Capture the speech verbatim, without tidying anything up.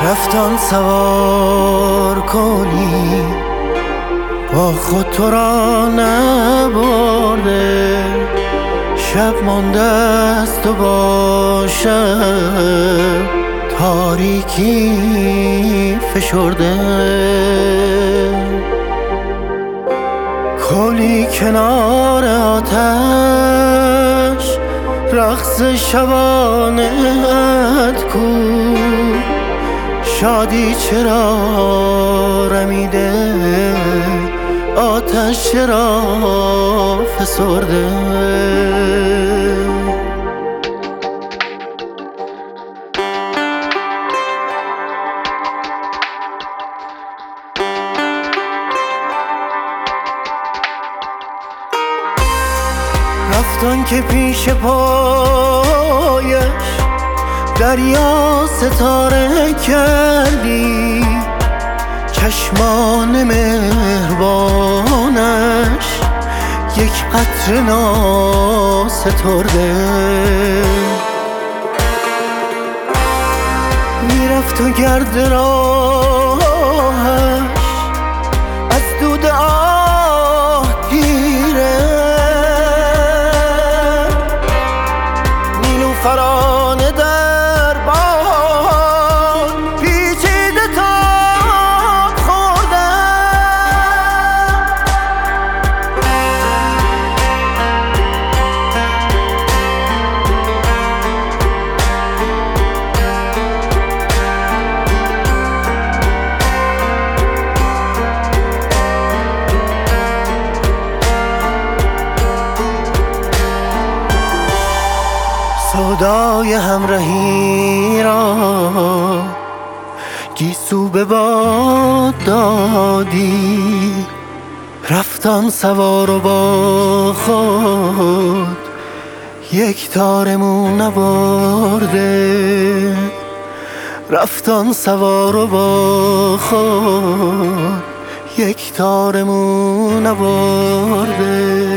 رفتان سوار کنی با خود تو را نبرده، شب مانده است و با شب تاریکی فشرده. کلی کنار آتش رقص شبانه‌ات کو، شادی چرا رمیده، آتش چرا فسرده. رفتان که پیش پایش دریا ستاره کردی، چشمان مهربانش یک قطره ناسترده. میرفت و گرد راهش از دود آه گیره، نیلوفرانه در باد پیچیده تاب خوردن. سودای همراهی را گیسو به باد دادی، رفتان سوار و با خود یک تارمون نبرده. رفتان سوار و با خود یک تارمون نبرده.